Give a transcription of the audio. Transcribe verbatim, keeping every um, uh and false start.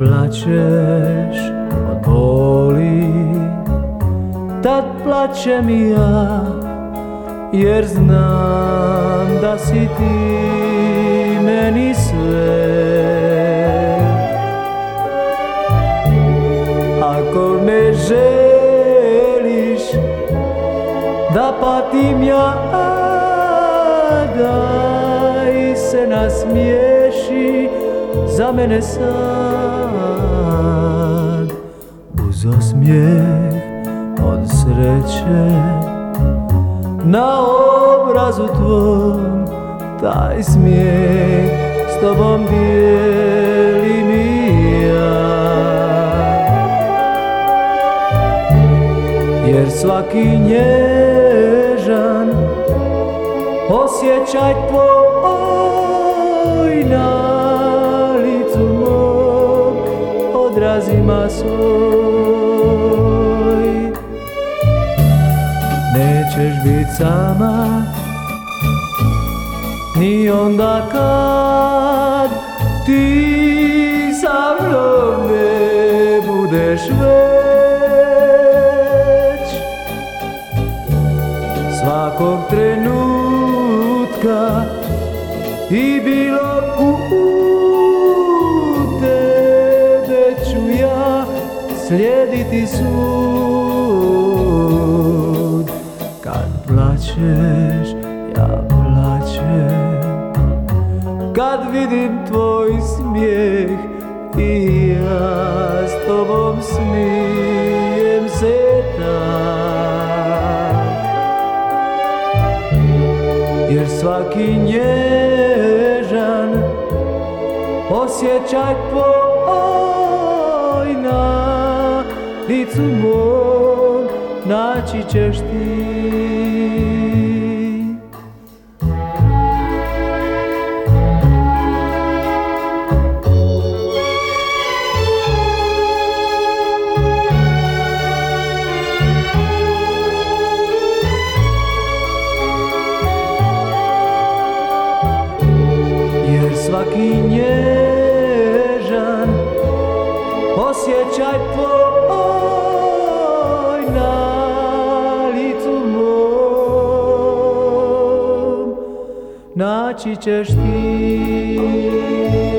plačeš od boli, tad plačem i ja, jer znam da si ti meni sve. Ako ne želiš da patim ja, daj se nasmiješi za mene sad. Uz osmijeh od sreće na obrazu tvom, taj smijeh s tobom dijelim i ja. Jer svaki nježan osjećaj tvoj na licu mog odraz ima svoj. Nećeš bit sama ni onda kad ti sa mnom ne budeš već. Svakog trenutka i bilo u tebe ću ja slijediti sud. Kad plačeš, ja plačem, kad vidim tvoj smijeh i ja s tobom smijem se tak. Jer svaki nježan osjećaj tvoj na licu mog naći ćeš ti. Svaki nježan osjećaj tvoj na licu mom naći ćeš ti.